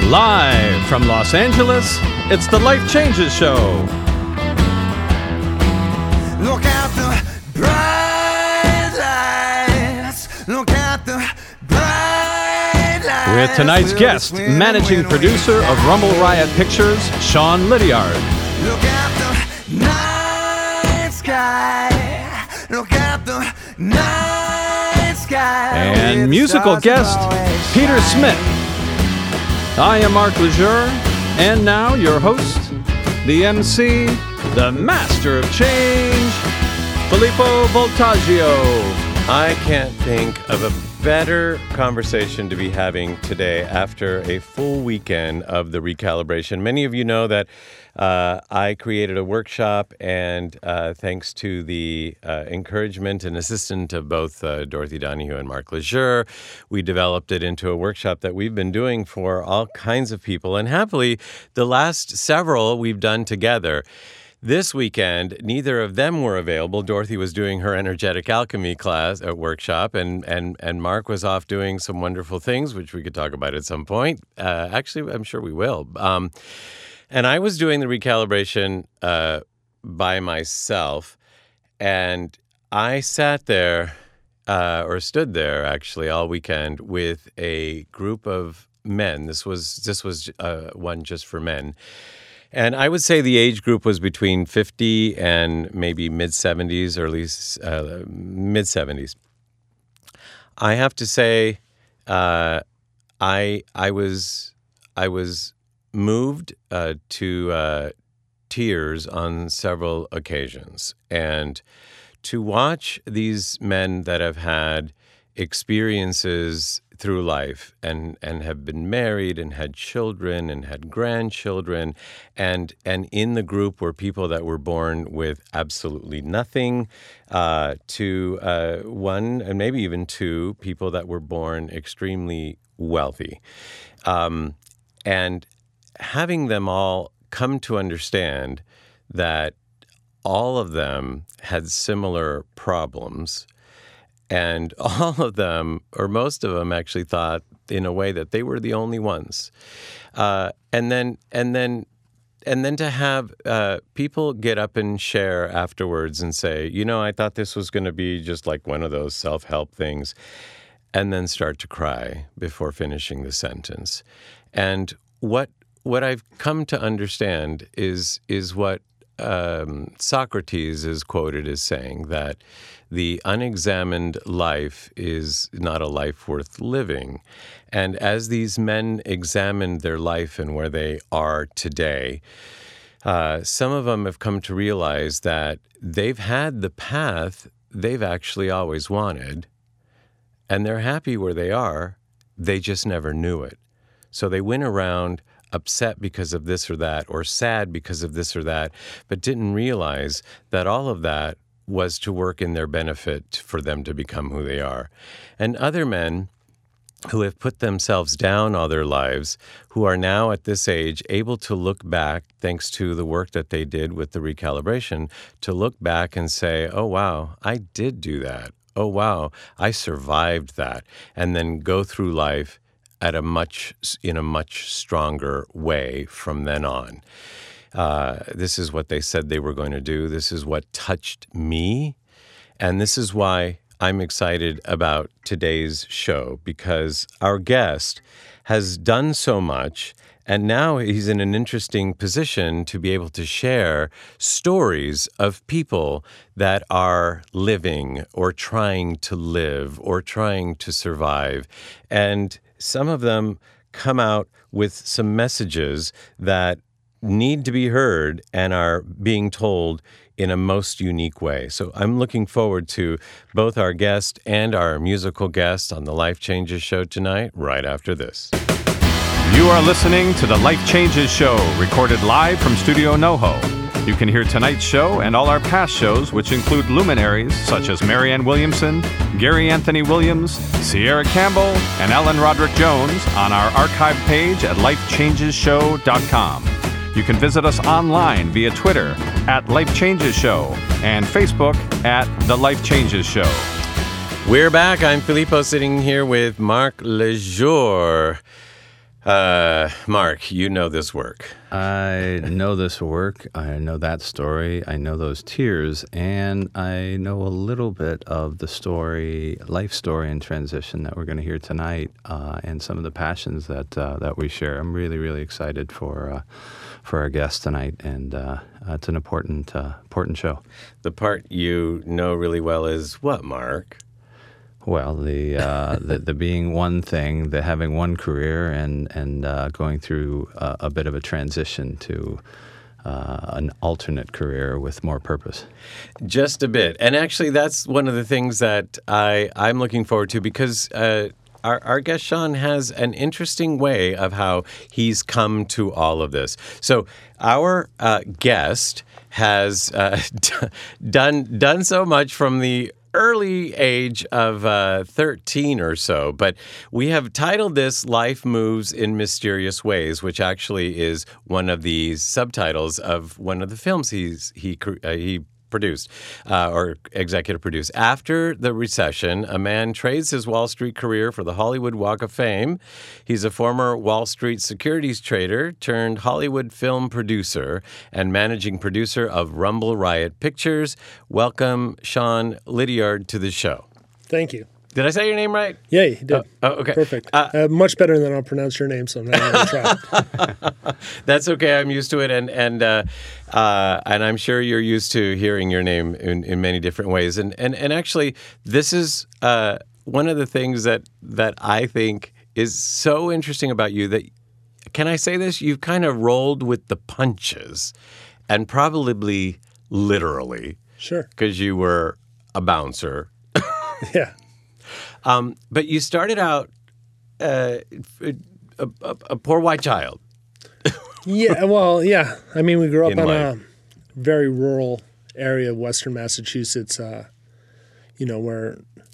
Live from Los Angeles, it's the Life Changes Show. Look at the bright lights. Look at the bright lights. With tonight's guest, managing producer of Rumble Riot Pictures, Sean Lydiard. Look at the night sky. Look at the night sky. And musical guest, Peter Smith. I am Mark Lejeune, and now your host, the MC, the master of change, Filippo Voltaggio. I can't think of a better conversation to be having today after a full weekend of the recalibration. Many of you know that I created a workshop, and thanks to the encouragement and assistance of both Dorothy Donahue and Mark Lejeune, we developed it into a workshop that we've been doing for all kinds of people. And happily, the last several we've done together. This weekend, neither of them were available. Dorothy was doing her energetic alchemy class at workshop, and Mark was off doing some wonderful things, which we could talk about at some point. Actually, I'm sure we will. And I was doing the recalibration by myself, and I sat there, or stood there actually all weekend with a group of men. This was one just for men. And I would say the age group was between 50 and maybe mid-70s, or at least mid-70s. I have to say, I was moved to tears on several occasions, and to watch these men that have had experiences through life and have been married and had children and had grandchildren, and in the group were people that were born with absolutely nothing, to one and maybe even two people that were born extremely wealthy, and having them all come to understand that all of them had similar problems. And all of them, or most of them, actually thought in a way that they were the only ones. And then to have people get up and share afterwards and say, you know, I thought this was going to be just like one of those self-help things, and then start to cry before finishing the sentence. And what I've come to understand is what Socrates is quoted as saying, that the unexamined life is not a life worth living. And as these men examined their life and where they are today, some of them have come to realize that they've had the path they've actually always wanted, and they're happy where they are. They just never knew it. So they went around upset because of this or that, or sad because of this or that, but didn't realize that all of that was to work in their benefit for them to become who they are. And other men who have put themselves down all their lives, who are now at this age able to look back, thanks to the work that they did with the recalibration, to look back and say, oh, wow, I did do that. Oh, wow, I survived that. And then go through life in a much stronger way from then on. This is what they said they were going to do. This is what touched me. And this is why I'm excited about today's show, because our guest has done so much, and now he's in an interesting position to be able to share stories of people that are living or trying to live or trying to survive. And some of them come out with some messages that need to be heard and are being told in a most unique way. So I'm looking forward to both our guest and our musical guest on the Life Changes Show tonight, right after this. You are listening to the Life Changes Show, recorded live from Studio NoHo. You can hear tonight's show and all our past shows, which include luminaries such as Marianne Williamson, Gary Anthony Williams, Sierra Campbell, and Ellen Roderick Jones on our archive page at lifechangesshow.com. You can visit us online via Twitter at Life Changes Show and Facebook at The Life Changes Show. We're back. I'm Filippo, sitting here with Mark Lejeune. Mark, you know this work. I know this work. I know that story. I know those tears. And I know a little bit of the story, life story and transition that we're going to hear tonight, and some of the passions that we share. I'm really, really excited for our guest tonight, and it's an important show. The part you know really well is what, Mark? Well, the being one thing, the having one career, and going through a bit of a transition to an alternate career with more purpose. Just a bit. And actually, that's one of the things that I'm looking forward to, because our guest Sean has an interesting way of how he's come to all of this. So our guest has done so much from the early age of 13 or so, but we have titled this "Life Moves in Mysterious Ways," which actually is one of the subtitles of one of the films he produced or executive produced. After the recession, a man trades his Wall Street career for the Hollywood Walk of Fame. He's a former Wall Street securities trader turned Hollywood film producer and managing producer of Rumble Riot Pictures. Welcome, Sean Lydiard, to the show. Thank you. Did I say your name right? Yeah, you did. Okay. Perfect. Much better than I'll pronounce your name, so I'm not going to try. That's okay. I'm used to it, and I'm sure you're used to hearing your name in many different ways. And actually, this is one of the things that I think is so interesting about you. That, can I say this? You've kind of rolled with the punches, and probably literally. Sure. Because you were a bouncer. Yeah. But you started out a poor white child. Yeah, well, yeah. I mean, we grew up In in life. a very rural area of Western Massachusetts, where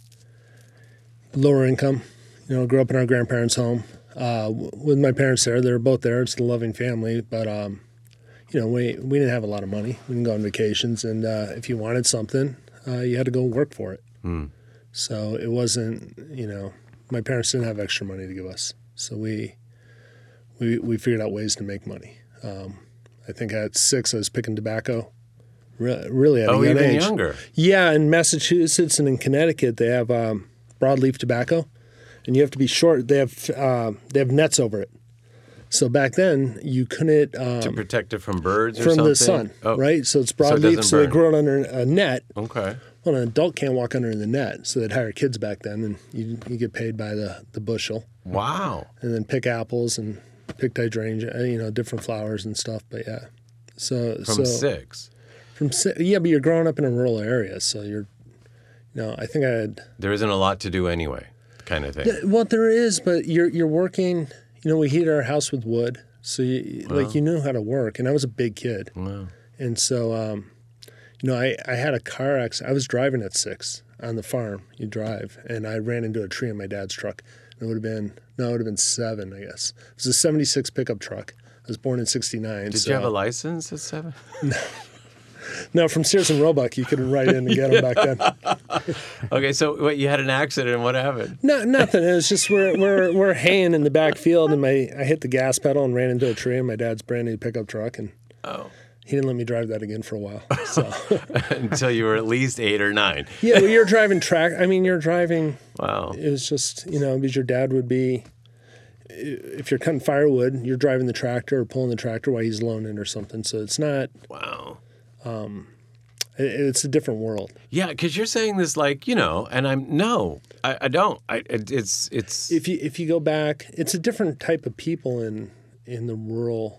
lower income, grew up in our grandparents' home with my parents there. They were both there. It's a loving family, but, we didn't have a lot of money. We didn't go on vacations, and if you wanted something, you had to go work for it. So it wasn't, my parents didn't have extra money to give us. So we figured out ways to make money. I think at 6 I was picking tobacco, really at a young even age. younger. Yeah, in Massachusetts and in Connecticut they have broadleaf tobacco, and you have to be short. They have nets over it. So back then you couldn't To protect it from birds or from something? the sun, Oh. right? So it's So it broadleaf, doesn't so they burn. grow it under a net. Okay. Well, an adult can't walk under the net, so they'd hire kids back then, and you get paid by the bushel, Wow. and then pick apples and pick hydrangea, different flowers and stuff. But yeah, From 6. Yeah, but you're growing up in a rural area, so I think I had. There isn't a lot to do anyway, kind of thing. Well, there is, but you're working. We heated our house with wood, so you knew how to work, and I was a big kid, Wow. and so. I had a car accident. I was driving at 6 on the farm. You drive, and I ran into a tree in my dad's truck. It would have been 7, I guess. It was a 76 pickup truck. I was born in 69. Did you have a license at 7? No, from Sears and Roebuck, you could write in and get them back then. Okay, so wait, you had an accident, and what happened? No, nothing. It was just we're haying in the back field, and I hit the gas pedal and ran into a tree in my dad's brand new pickup truck, and he didn't let me drive that again for a while. So Until you were at least 8 or 9. yeah, well, you're driving you're driving. Wow. It was just, because your dad would be, if you're cutting firewood, you're driving the tractor or pulling the tractor while he's loaning or something. So it's not, Wow. it's a different world. Yeah, because you're saying this like, and I don't. It's. If you go back, it's a different type of people in the rural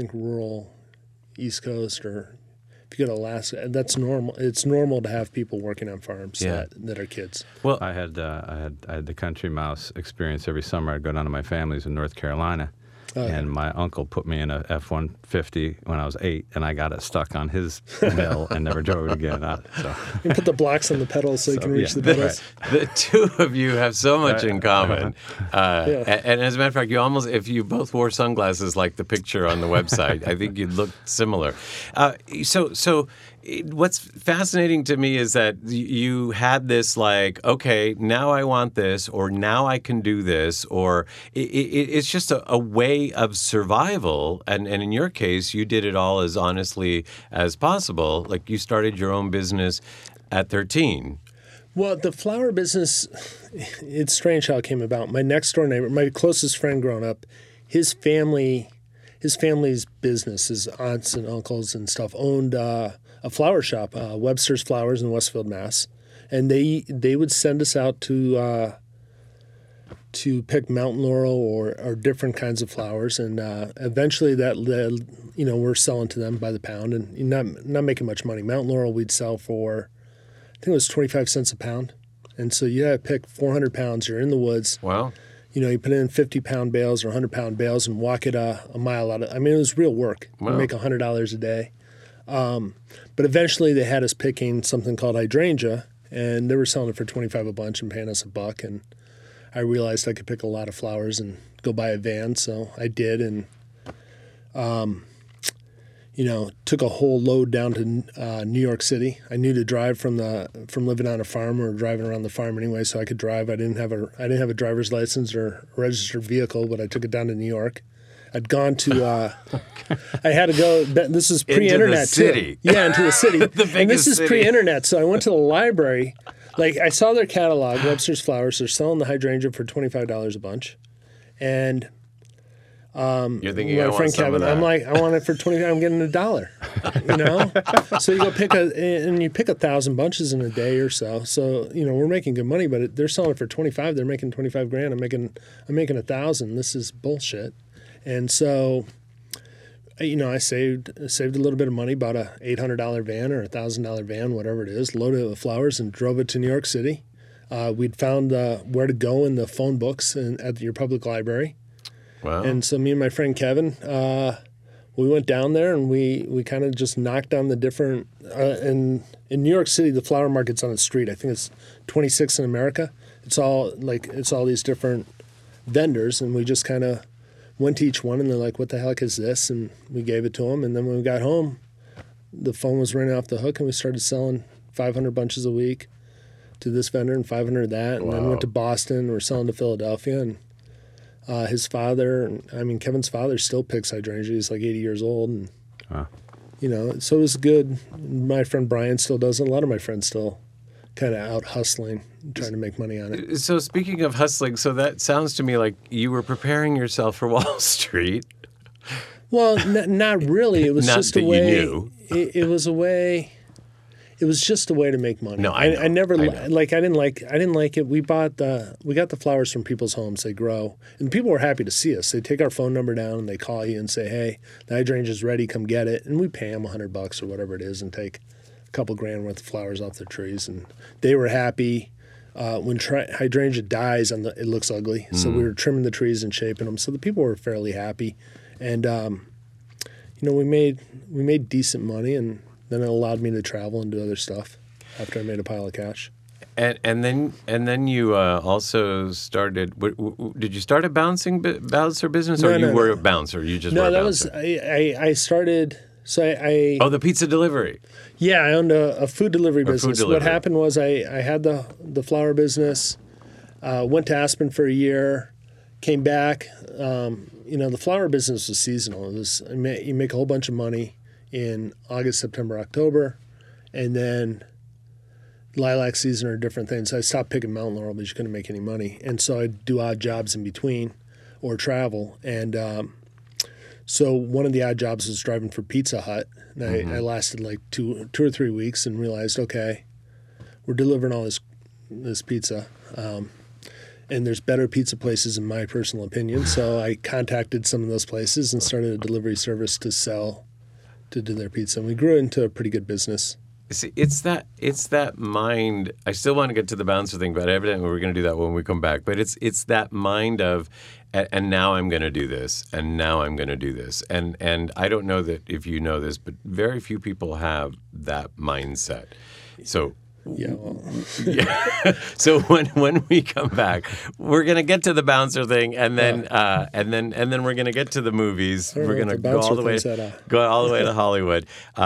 East Coast, or if you go to Alaska, that's normal. It's normal to have people working on farms that are kids. Well, I had the country mouse experience every summer. I'd go down to my family's in North Carolina, and my uncle put me in a F-150 when I was 8, and I got it stuck on his mill and never drove it again. You put the blocks on the pedals so you can reach the pedals. the two of you have so much in common. And as a matter of fact, if you both wore sunglasses like the picture on the website, I think you'd look similar. So what's fascinating to me is that you had this like, okay, now I want this, or now I can do this, or it's just a way of survival. And in your case, you did it all as honestly as possible. Like you started your own business at 13. Well, the flower business, it's strange how it came about. My next door neighbor, my closest friend growing up, his family's business, his aunts and uncles and stuff, owned a flower shop, Webster's Flowers in Westfield, Mass. And they would send us out to pick mountain laurel or different kinds of flowers. And eventually that led, we're selling to them by the pound and not making much money. Mountain laurel we'd sell for, I think it was 25 cents a pound. And so you had to pick 400 pounds. You're in the woods. Wow. You put in 50-pound bales or 100-pound bales and walk it a mile out. It was real work. Wow. You make $100 a day. But eventually they had us picking something called hydrangea, and they were selling it for $25 a bunch and paying us $1. And I realized I could pick a lot of flowers and go buy a van, so I did. And took a whole load down to New York City. I knew to drive from living on a farm or driving around the farm anyway, so I could drive. I didn't have a driver's license or a registered vehicle, but I took it down to New York. I'd gone to. I had to go. This is pre-internet into the city. too. Yeah, into the city. And this is city. Pre-internet, so I went to the library. Like I saw their catalog, Webster's Flowers. They're selling the hydrangea for $25 a bunch, and. You're thinking, my I want friend some Kevin, of that. I'm like, I want it for $20. I'm getting $1. So you go pick you pick 1,000 bunches in a day or so. So we're making good money, but they're selling it for $25. They're making $25,000. I'm making $1,000. This is bullshit. And so, I saved a little bit of money, bought a $800 van or $1,000 van, whatever it is, loaded it with flowers, and drove it to New York City. We'd found where to go in the phone books at your public library. Wow. And so me and my friend Kevin, we went down there and we kind of just knocked on the different in New York City, the flower market's on the street. I think it's 26 in America. It's all these different vendors, and we just kind of went to each one, and they're like, "What the heck is this?" And we gave it to them. And then when we got home, the phone was ringing off the hook, and we started selling 500 bunches a week to this vendor and 500 that, and then went to Boston. We're selling to Philadelphia, and his father, Kevin's father still picks hydrangea. He's like 80 years old. And, so it was good. My friend Brian still does it. A lot of my friends still kind of out hustling, trying to make money on it. So speaking of hustling, so that sounds to me like you were preparing yourself for Wall Street. Well, not really. It was Not just that a you way. knew. It was a way. It was just a way to make money. No, I know. I never I know. I didn't like it. We got the flowers from people's homes. They grow, and people were happy to see us. They take our phone number down and they call you and say, "Hey, the hydrangea's ready. Come get it." And we pay them $100 or whatever it is, and take a couple grand worth of flowers off their trees. And they were happy. When hydrangea dies, it looks ugly. So we were trimming the trees and shaping them. So the people were fairly happy, and we made decent money, and then it allowed me to travel and do other stuff after I made a pile of cash. And then you also started. Did you start a bouncer business, or you were a bouncer? You just were a bouncer? I started. So I the pizza delivery. Yeah, I owned a food delivery business. delivery. What happened was I had the flower business, went to Aspen for a year, came back. The flower business was seasonal. You make a whole bunch of money in August, September, October, and then lilac season or different things. I stopped picking mountain laurel because you couldn't make any money, and so I'd do odd jobs in between or travel. And so one of the odd jobs was driving for Pizza Hut. And I lasted like two or 3 weeks and realized, okay, we're delivering all this pizza. And there's better pizza places in my personal opinion. So I contacted some of those places and started a delivery service to do their pizza. And we grew into a pretty good business. See, it's that mind. I still want to get to the bouncer thing, but evidently we're going to do that when we come back. But it's that mind of, and now I'm going to do this, and now I'm going to do this, and I don't know that if you know this, but very few people have that mindset. So Yeah. Well, So when we come back, we're gonna get to the bouncer thing, and then we're gonna get to the movies. don't know We're what gonna the go all bouncer the way thinks to Hollywood.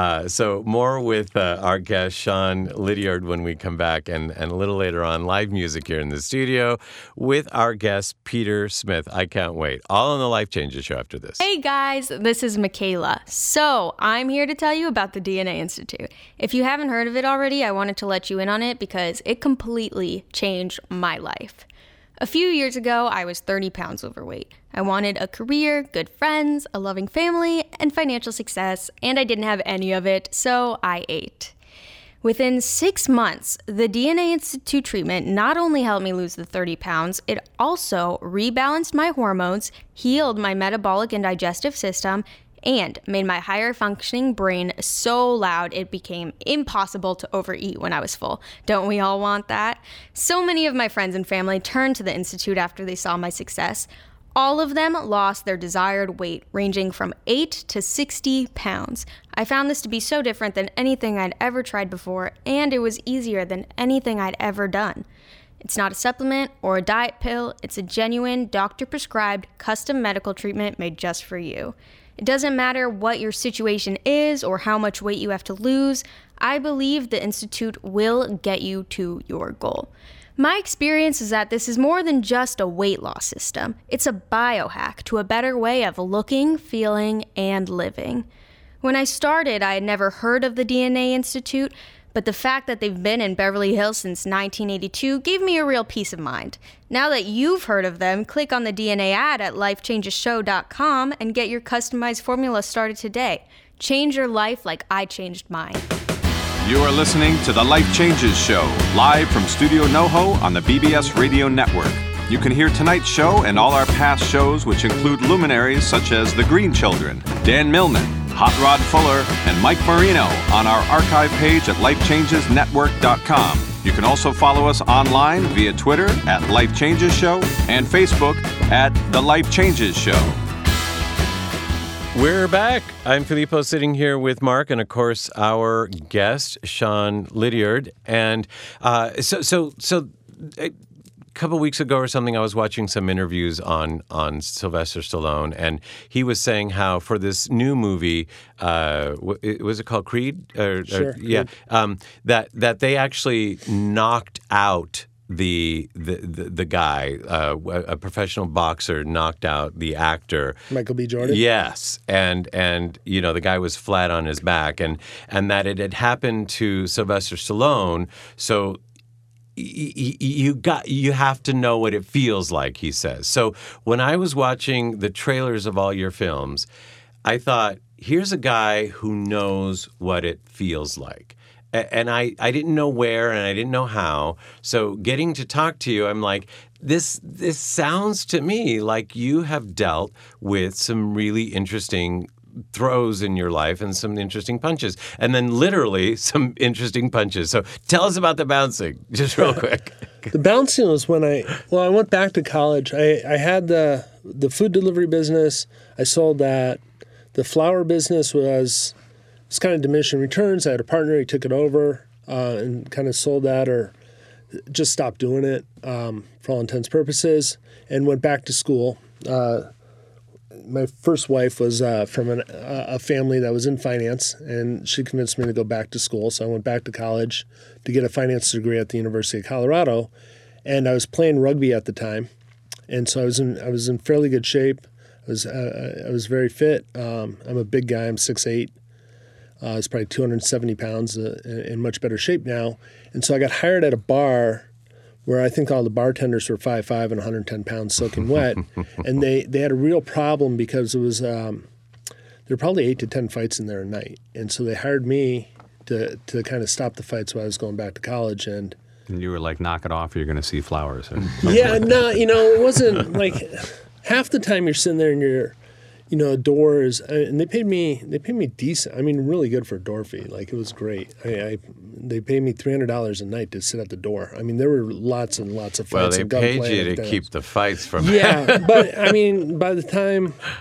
So more with our guest Sean Lydiard when we come back, and a little later on, live music here in the studio with our guest Peter Smith. I can't wait. All on the Life Changes Show after this. Hey guys, this is Michaela. So, I'm here to tell you about the DNA Institute. If you haven't heard of it already, I wanted to let you in on it because it completely changed my life. A few years ago, I was 30 pounds overweight. I wanted a career, good friends, a loving family, and financial success, and I didn't have any of it, so I ate. Within 6 months, the DNA Institute treatment not only helped me lose the 30 pounds, it also rebalanced my hormones, healed my metabolic and digestive system, and made my higher functioning brain so loud it became impossible to overeat when I was full. Don't we all want that? So many of my friends and family turned to the Institute after they saw my success. All of them lost their desired weight, ranging from 8 to 60 pounds. I found this to be so different than anything I'd ever tried before, and it was easier than anything I'd ever done. It's not a supplement or a diet pill. It's a genuine, doctor-prescribed, custom medical treatment made just for you. It doesn't matter what your situation is or how much weight you have to lose. I believe the Institute will get you to your goal. My experience is that this is more than just a weight loss system. It's a biohack to a better way of looking, feeling, and living. When I started, I had never heard of the DNA Institute, but the fact that they've been in Beverly Hills since 1982 gave me a real peace of mind. Now that you've heard of them, click on the DNA ad at lifechangeshow.com and get your customized formula started today. Change your life like I changed mine. You are listening to The Life Changes Show, live from Studio NoHo on the BBS Radio Network. You can hear tonight's show and all our past shows, which include luminaries such as The Green Children, Dan Millman, Hot Rod Fuller, and Mike Marino on our archive page at lifechangesnetwork.com. You can also follow us online via Twitter at Life Changes Show and Facebook at The Life Changes Show. We're back. I'm Filippo, sitting here with Mark, and of course our guest Sean Lydiard. And so a couple weeks ago or something, I was watching some interviews on Sylvester Stallone, and he was saying how for this new movie, was it called Creed? Sure. Yeah. That they actually knocked out the guy, a professional boxer, knocked out the actor Michael B. Jordan? Yes, and the guy was flat on his back, and that it had happened to Sylvester Stallone. So you have to know what it feels like, he says. So when I was watching the trailers of all your films, I thought, here's a guy who knows what it feels like. And I didn't know where and I didn't know how. So getting to talk to you, I'm like, this sounds to me like you have dealt with some really interesting throws in your life and some interesting punches. And then literally some interesting punches. So tell us about the bouncing, just real quick. The bouncing was when I went back to college. I had the food delivery business. I sold that. The flower business was kind of diminishing returns. I had a partner. He took it over and kind of sold that or just stopped doing it for all intents and purposes and went back to school. My first wife was from a family that was in finance, and she convinced me to go back to school. So I went back to college to get a finance degree at the University of Colorado, and I was playing rugby at the time, and so I was in fairly good shape. I was very fit. I'm a big guy. I'm 6'8". I was probably 270 pounds, in much better shape now. And so I got hired at a bar where I think all the bartenders were 5'5" and 110 pounds soaking wet. And they had a real problem because it was there were probably 8 to 10 fights in there a night. And so they hired me to kind of stop the fights while I was going back to college. And you were like, knock it off, or you're going to see flowers. yeah, no, it wasn't like half the time you're sitting there and you're, doors, and they paid me decent. I mean, really good for a door fee. Like, it was great. They paid me $300 a night to sit at the door. I mean, there were lots and lots of fights. Well, they and paid gunplay you to keep the fights from. Yeah, but I mean, by the time,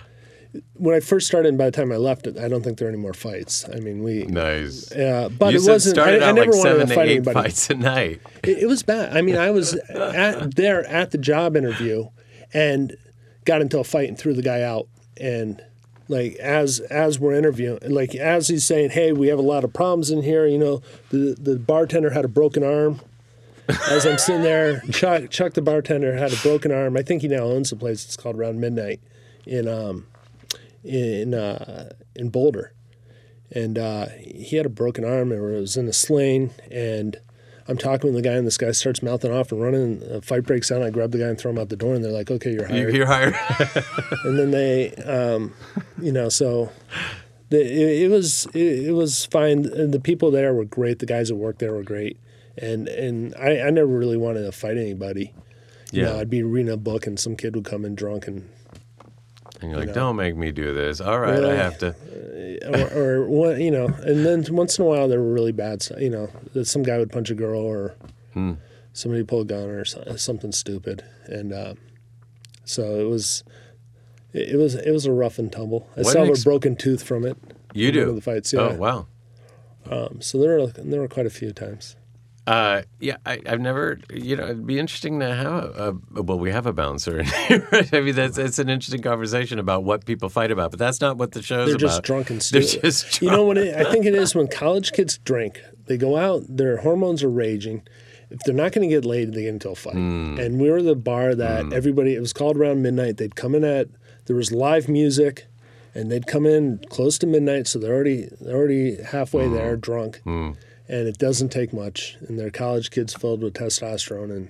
when I first started, and by the time I left, I don't think there were any more fights. I mean, Nice. but You it said wasn't. started I out never like wanted 7 to to fight 8 anybody. fights a night. It was bad. I mean, I was there at the job interview and got into a fight and threw the guy out. And like as we're interviewing, like as he's saying, "Hey, we have a lot of problems in here," the bartender had a broken arm. As I'm sitting there, Chuck the bartender had a broken arm. I think he now owns a place. It's called Round Midnight in Boulder, and he had a broken arm and it was in a sling. And I'm talking with the guy, and this guy starts mouthing off and running. And a fight breaks out. I grab the guy and throw him out the door, and they're like, "Okay, you're hired." You're hired. And then they, so it was fine. And the people there were great. The guys that worked there were great. And I never really wanted to fight anybody. Yeah. I'd be reading a book and some kid would come in drunk and you're like, don't make me do this. All right, I have to. or and then once in a while there were really bad, that some guy would punch a girl or somebody pull a gun or something stupid. And so it was a rough and tumble. I still have a broken tooth from it. You do? One of the fights, yeah. Oh, wow. So there were quite a few times. I've never, it'd be interesting to have we have a bouncer in here. I mean, it's an interesting conversation about what people fight about, but that's not what the show's They're about. just drunk and stupid. They're just drunk. I think it is when college kids drink, they go out, their hormones are raging. If they're not going to get laid, they get into a fight. And we were the bar that everybody, it was called Around Midnight. They'd come in there was live music, and they'd come in close to midnight, so they're already halfway there, drunk. And it doesn't take much. And they're college kids filled with testosterone, and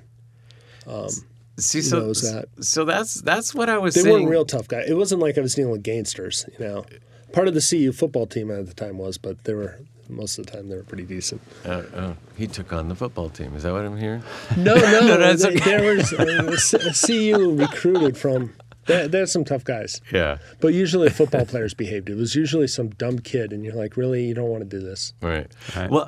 knows that. So that's what I was They saying. weren't real tough guys. It wasn't like I was dealing with gangsters, Part of the CU football team at the time was, but most of the time they were pretty decent. He took on the football team. Is that what I'm hearing? No, that's there was CU recruited from. There's some tough guys. Yeah. But usually football players behaved. It was usually some dumb kid, and you're like, really, you don't want to do this. Right. Well,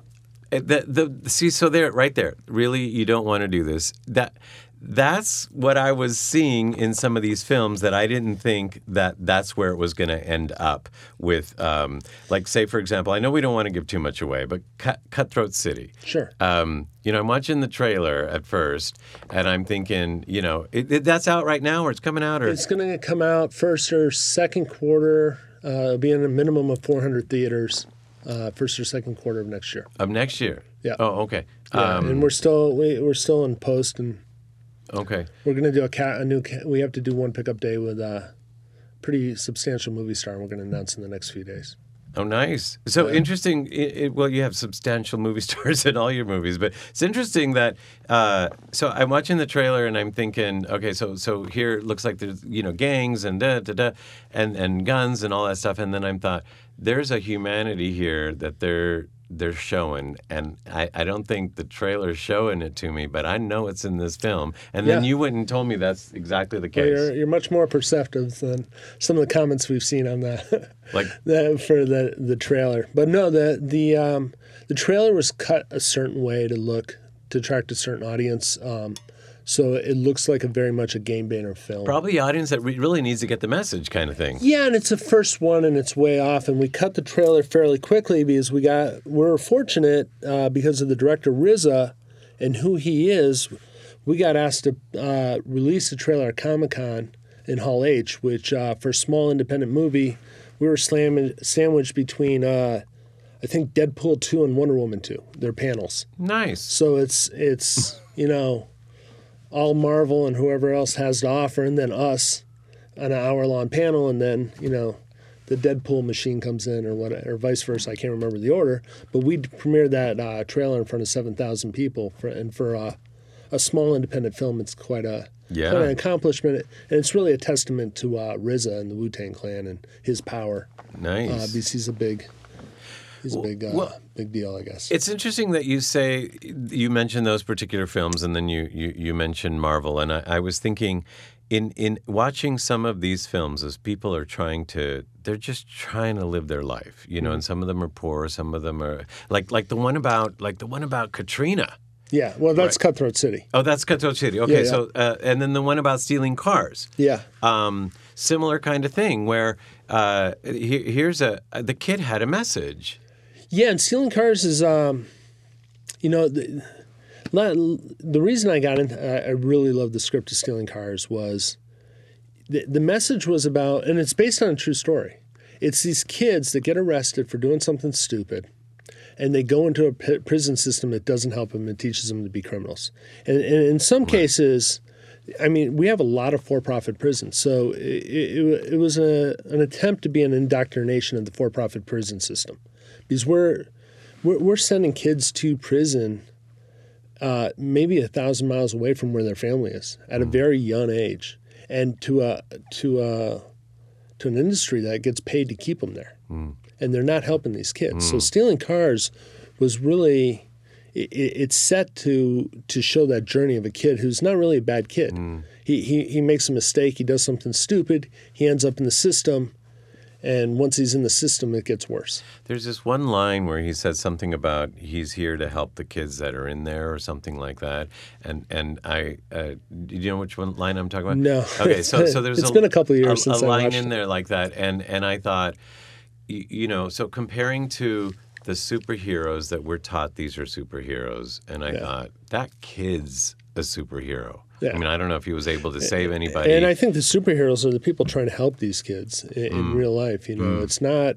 so there, right there. Really, you don't want to do this. That's what I was seeing in some of these films that I didn't think that's where it was going to end up with. Like, say, for example, I know we don't want to give too much away, but Cutthroat City. Sure. I'm watching the trailer at first, and I'm thinking, that's out right now, or it's coming out, or it's going to come out first or second quarter. It'll be in a minimum of 400 theaters, first or second quarter of next year. Of next year. Yeah. Oh, okay. Yeah, and we're still in post, and okay. we're going to do we have to do one pickup day with a pretty substantial movie star, and we're going to announce in the next few days. Oh, nice. So interesting. Well, you have substantial movie stars in all your movies, but it's interesting that. So I'm watching the trailer and I'm thinking, okay, so here it looks like there's gangs and and guns and all that stuff, and then I thought there's a humanity here that they're showing, and I don't think the trailer's showing it to me, but I know it's in this film. And then you went and told me that's exactly the case. Well, you're much more perceptive than some of the comments we've seen on that, like for the trailer. But no, the trailer was cut a certain way to attract a certain audience. So it looks like very much a game banner film. Probably the audience that really needs to get the message kind of thing. Yeah, and it's the first one, and it's way off. And we cut the trailer fairly quickly because we're fortunate because of the director RZA and who he is. We got asked to release the trailer at Comic-Con in Hall H, which for a small independent movie, we were sandwiched between I think Deadpool 2 and Wonder Woman 2. Their panels. Nice. So it's all Marvel and whoever else has to offer, and then us on an hour-long panel, and then, the Deadpool machine comes in or vice versa. I can't remember the order. But we premiered that trailer in front of 7,000 people. For a small independent film, it's quite an accomplishment. And it's really a testament to RZA and the Wu-Tang Clan and his power. Nice. Because he's a big deal, I guess. It's interesting that you mentioned those particular films, and then you mentioned Marvel, and I was thinking, in watching some of these films, as people are they're just trying to live their life, and some of them are poor, some of them are like the one about Katrina. Yeah, well, that's Cutthroat City. Oh, that's Cutthroat City. Okay, yeah. So and then the one about stealing cars. Yeah. similar kind of thing where here's the kid had a message. Yeah, and Stealing Cars is, you know, the reason I got into, I really loved the script of Stealing Cars was the message was about, and it's based on a true story. It's these kids that get arrested for doing something stupid, and they go into a prison system that doesn't help them and teaches them to be criminals. And in some cases, I mean, we have a lot of for-profit prisons, so it was an attempt to be an indoctrination of the for-profit prison system, because we're sending kids to prison maybe 1,000 miles away from where their family is at a very young age, and to an industry that gets paid to keep them there, and they're not helping these kids. So Stealing Cars was really it's set to show that journey of a kid who's not really a bad kid. He makes a mistake, he does something stupid, he ends up in the system. And once he's in the system, it gets worse. There's this one line where he says something about he's here to help the kids that are in there or something like that. And I, do you know which one line I'm talking about? No. Okay, so there's it's been a couple of years since a I line watched in there like that. And I thought, you know, so comparing to the superheroes that we're taught these are superheroes, and I thought, that kid's a superhero. Yeah. I mean, I don't know if he was able to save anybody. And I think the superheroes are the people trying to help these kids in real life. You know, it's not.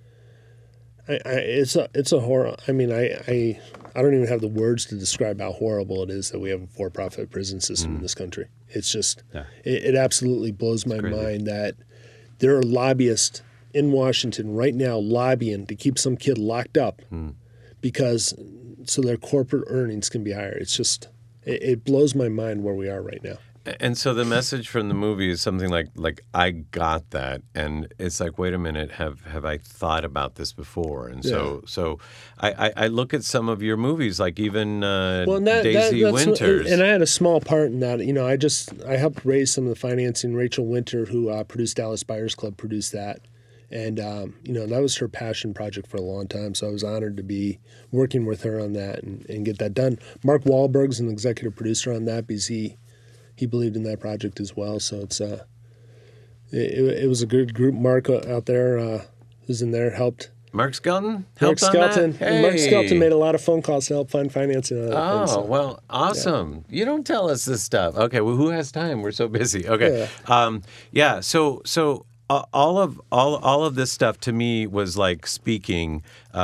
It's a horror. I mean, I don't even have the words to describe how horrible it is that we have a for-profit prison system in this country. It's just, it absolutely blows my mind that there are lobbyists in Washington right now lobbying to keep some kid locked up because so their corporate earnings can be higher. It's just. It blows my mind where we are right now. And so the message from the movie is something like I got that, and it's like, wait a minute, have I thought about this before? And so I look at some of your movies, like even Daisy Winters, and I had a small part in that. You know, I helped raise some of the financing. Rachel Winter, who produced Dallas Buyers Club, produced that. And, you know, that was her passion project for a long time. So I was honored to be working with her on that and get that done. Mark Wahlberg's an executive producer on that because he believed in that project as well. So it's it was a good group. Mark out there who's in there helped. Mark Skelton? Mark Skelton. Hey. Mark Skelton made a lot of phone calls to help find financing on that thing, so. Well, awesome. Yeah. You don't tell us this stuff. Okay, well, who has time? We're so busy. Okay. So all of this stuff to me was like speaking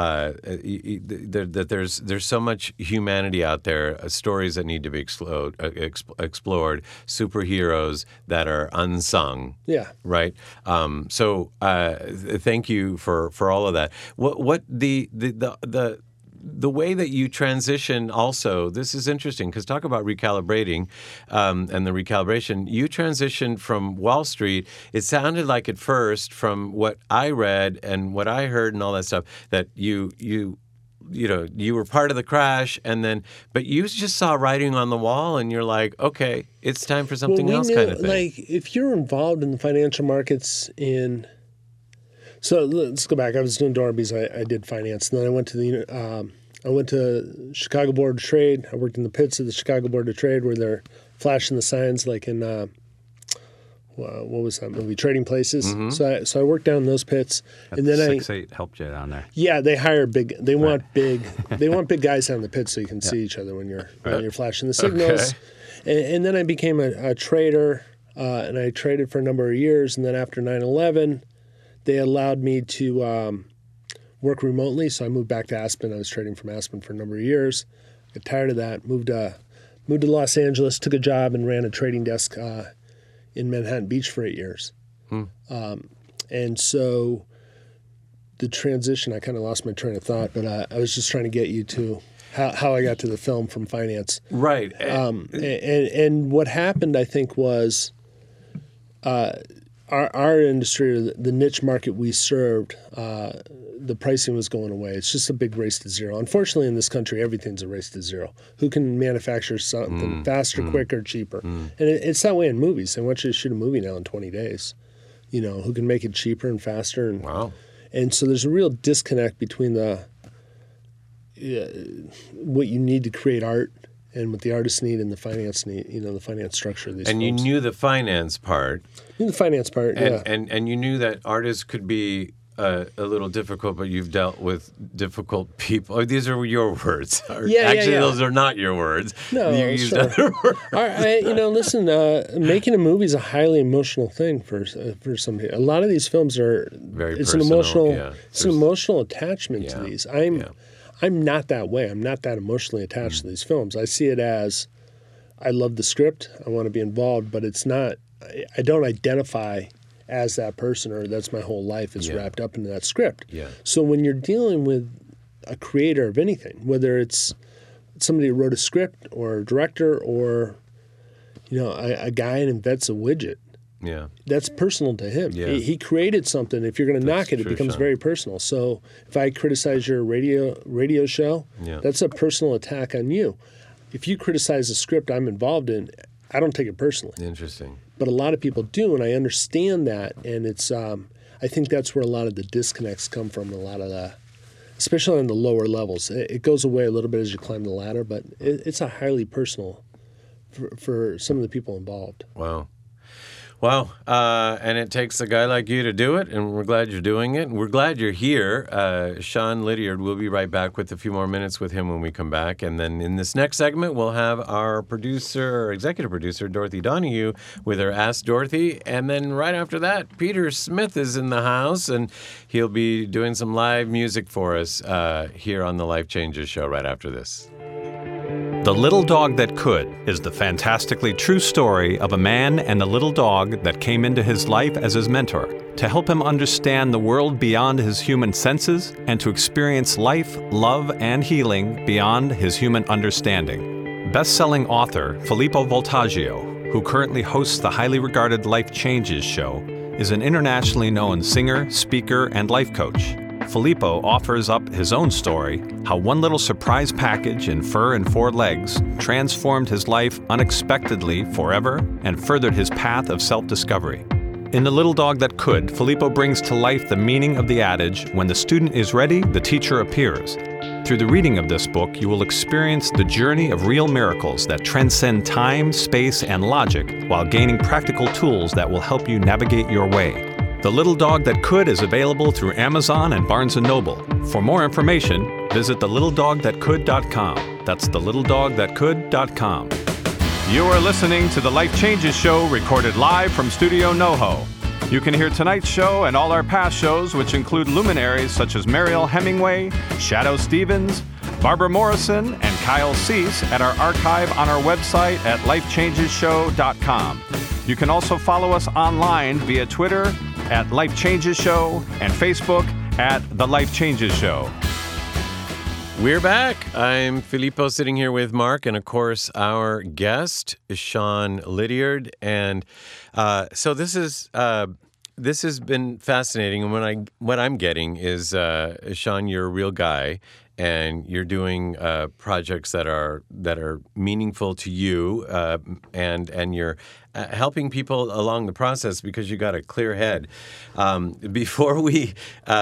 that there's so much humanity out there, stories that need to be explored, superheroes that are unsung. Yeah. Right. So thank you for all of that. What the way that you transition also, this is interesting because talk about recalibrating and the recalibration. You transitioned from Wall Street. It sounded like at first from what I read and what I heard and all that stuff that you were part of the crash but you just saw writing on the wall and you're like, okay, it's time for something else kind of thing. Like if you're involved in the financial markets So let's go back. I was doing Dorby's. I did finance, and then I went to Chicago Board of Trade. I worked in the pits of the Chicago Board of Trade, where they're flashing the signs like in what was that movie, Trading Places. Mm-hmm. So I worked down in those pits, and then 6-8 helped you down there. Yeah, they hire big. They want big. They want big guys down in the pits so you can see each other when you're flashing the signals. Okay. And then I became a trader, and I traded for a number of years, and then after 9/11. They allowed me to work remotely, so I moved back to Aspen. I was trading from Aspen for a number of years. Got tired of that. Moved to Los Angeles, took a job, and ran a trading desk in Manhattan Beach for 8 years. And so the transition, I kind of lost my train of thought, but I was just trying to get you to how I got to the film from finance. Right. And what happened, I think, was... Our industry, the niche market we served, the pricing was going away. It's just a big race to zero. Unfortunately, in this country, everything's a race to zero. Who can manufacture something faster, quicker, cheaper? And it's that way in movies. They want you to shoot a movie now in 20 days. You know, who can make it cheaper and faster? And, wow. And so there's a real disconnect between what you need to create art and what the artists need and the finance need, the finance structure of these And films. you knew the finance part. The finance part, yeah. And you knew that artists could be a little difficult, but you've dealt with difficult people. Oh, these are your words. Actually, those are not your words. No, you used sure. other words. Listen, making a movie is a highly emotional thing for some people. A lot of these films are Very it's personal, an emotional yeah. it's an emotional attachment to Yeah, these. I'm not that way. I'm not that emotionally attached to these films. I see it as I love the script. I want to be involved, but it's not. I don't identify as that person, or that's my whole life is wrapped up into that script. Yeah. So when you're dealing with a creator of anything, whether it's somebody who wrote a script or a director or a guy who invents a widget, Yeah. that's personal to him. Yeah. He created something. If you're going to knock it, it true, becomes Sean. very personal. So if I criticize your radio show, that's a personal attack on you. If you criticize a script I'm involved in, I don't take it personally. Interesting. But a lot of people do, and I understand that. And it's I think that's where a lot of the disconnects come from. A lot of the, especially on the lower levels, it goes away a little bit as you climb the ladder. But it's a highly personal for some of the people involved. Wow. Wow. And it takes a guy like you to do it, and we're glad you're doing it. We're glad you're here. Sean Lydiard, we'll be right back with a few more minutes with him when we come back. And then in this next segment, we'll have our executive producer, Dorothy Donahue, with her Ask Dorothy. And then right after that, Peter Smith is in the house, and he'll be doing some live music for us here on the Life Changes Show right after this. The Little Dog That Could is the fantastically true story of a man and a little dog that came into his life as his mentor to help him understand the world beyond his human senses and to experience life, love, and healing beyond his human understanding. Best-selling author Filippo Voltaggio, who currently hosts the highly regarded Life Changes show, is an internationally known singer, speaker, and life coach. Filippo offers up his own story, how one little surprise package in fur and 4 legs transformed his life unexpectedly forever and furthered his path of self-discovery. In The Little Dog That Could, Filippo brings to life the meaning of the adage, when the student is ready, the teacher appears. Through the reading of this book, you will experience the journey of real miracles that transcend time, space, and logic while gaining practical tools that will help you navigate your way. The Little Dog That Could is available through Amazon and Barnes & Noble. For more information, visit thelittledogthatcould.com. That's thelittledogthatcould.com. You are listening to the Life Changes Show, recorded live from Studio NoHo. You can hear tonight's show and all our past shows, which include luminaries such as Mariel Hemingway, Shadoe Stevens, Barbara Morrison, and Kyle Cease at our archive on our website at lifechangesshow.com. You can also follow us online via Twitter at Life Changes Show and Facebook at The Life Changes Show. We're back. I'm Filippo, sitting here with Mark, and of course our guest is Sean Lydiard. And so this has been fascinating. And what I'm getting is, Sean, you're a real guy, and you're doing projects that are meaningful to you, and you're helping people along the process because you got a clear head. Before we,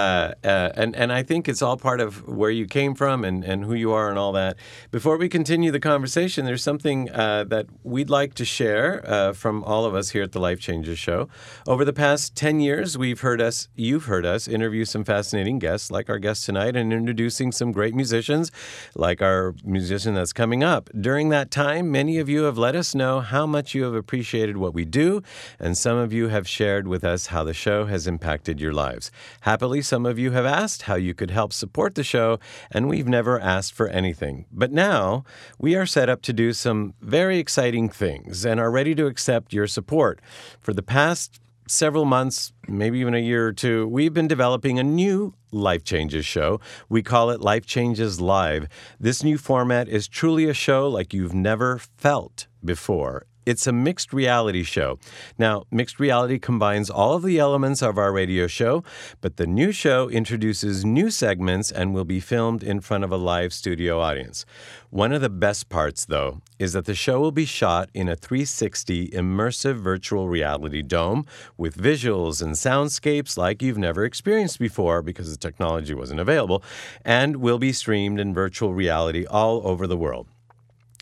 and I think it's all part of where you came from and who you are and all that. Before we continue the conversation, there's something that we'd like to share from all of us here at the Life Changes Show. Over the past 10 years, you've heard us interview some fascinating guests, like our guest tonight, and introducing some great musicians, like our musician that's coming up. During that time, many of you have let us know how much you have appreciated what we do, and some of you have shared with us how the show has impacted your lives. Happily, some of you have asked how you could help support the show, and we've never asked for anything. But now, we are set up to do some very exciting things and are ready to accept your support. For the past several months, maybe even a year or two, we've been developing a new Life Changes show. We call it Life Changes Live. This new format is truly a show like you've never felt before. It's a mixed reality show. Now, mixed reality combines all of the elements of our radio show, but the new show introduces new segments and will be filmed in front of a live studio audience. One of the best parts, though, is that the show will be shot in a 360 immersive virtual reality dome with visuals and soundscapes like you've never experienced before because the technology wasn't available, and will be streamed in virtual reality all over the world.